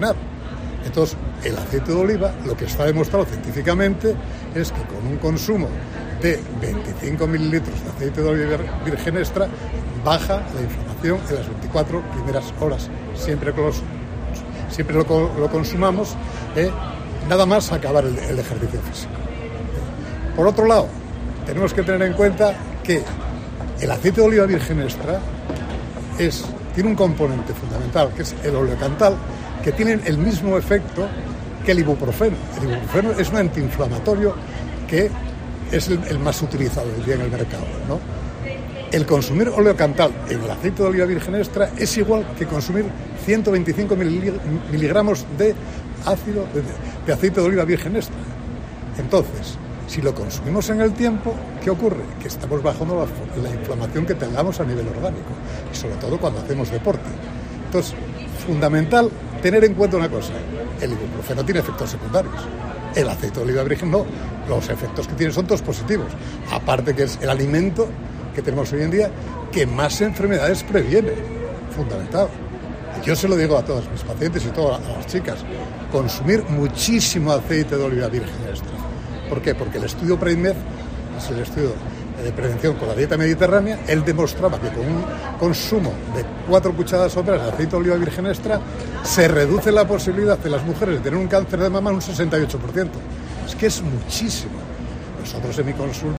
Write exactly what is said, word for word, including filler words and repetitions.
almacenar. Entonces, el aceite de oliva, lo que está demostrado científicamente es que con un consumo de veinticinco mililitros de aceite de oliva virgen extra baja la inflamación en las veinticuatro primeras horas, siempre que los, siempre lo, lo consumamos, eh, nada más acabar el, el ejercicio físico. Por otro lado, tenemos que tener en cuenta que el aceite de oliva virgen extra es, tiene un componente fundamental, que es el oleocantal, que tiene el mismo efecto que el ibuprofeno. El ibuprofeno es un antiinflamatorio que es el, el más utilizado hoy día en el mercado, ¿no? El consumir oleocantal en el aceite de oliva virgen extra es igual que consumir ciento veinticinco miligramos de ácido de, de aceite de oliva virgen extra. Entonces, si lo consumimos en el tiempo, ¿qué ocurre? Que estamos bajando la, la inflamación que tengamos a nivel orgánico, y sobre todo cuando hacemos deporte. Entonces, fundamental tener en cuenta una cosa: el ibuprofeno tiene efectos secundarios, el aceite de oliva virgen no. Los efectos que tiene son todos positivos, aparte que es el alimento que tenemos hoy en día que más enfermedades previene, fundamental. Yo se lo digo a todos mis pacientes y todas las chicas: consumir muchísimo aceite de oliva virgen extra. ¿Por qué? Porque el estudio PREDIMED, es el estudio de prevención con la dieta mediterránea, él demostraba que con un consumo de cuatro cucharadas soperas de aceite de oliva virgen extra se reduce la posibilidad de las mujeres de tener un cáncer de mama en un sesenta y ocho por ciento. Es que es muchísimo. Nosotros en mi consulta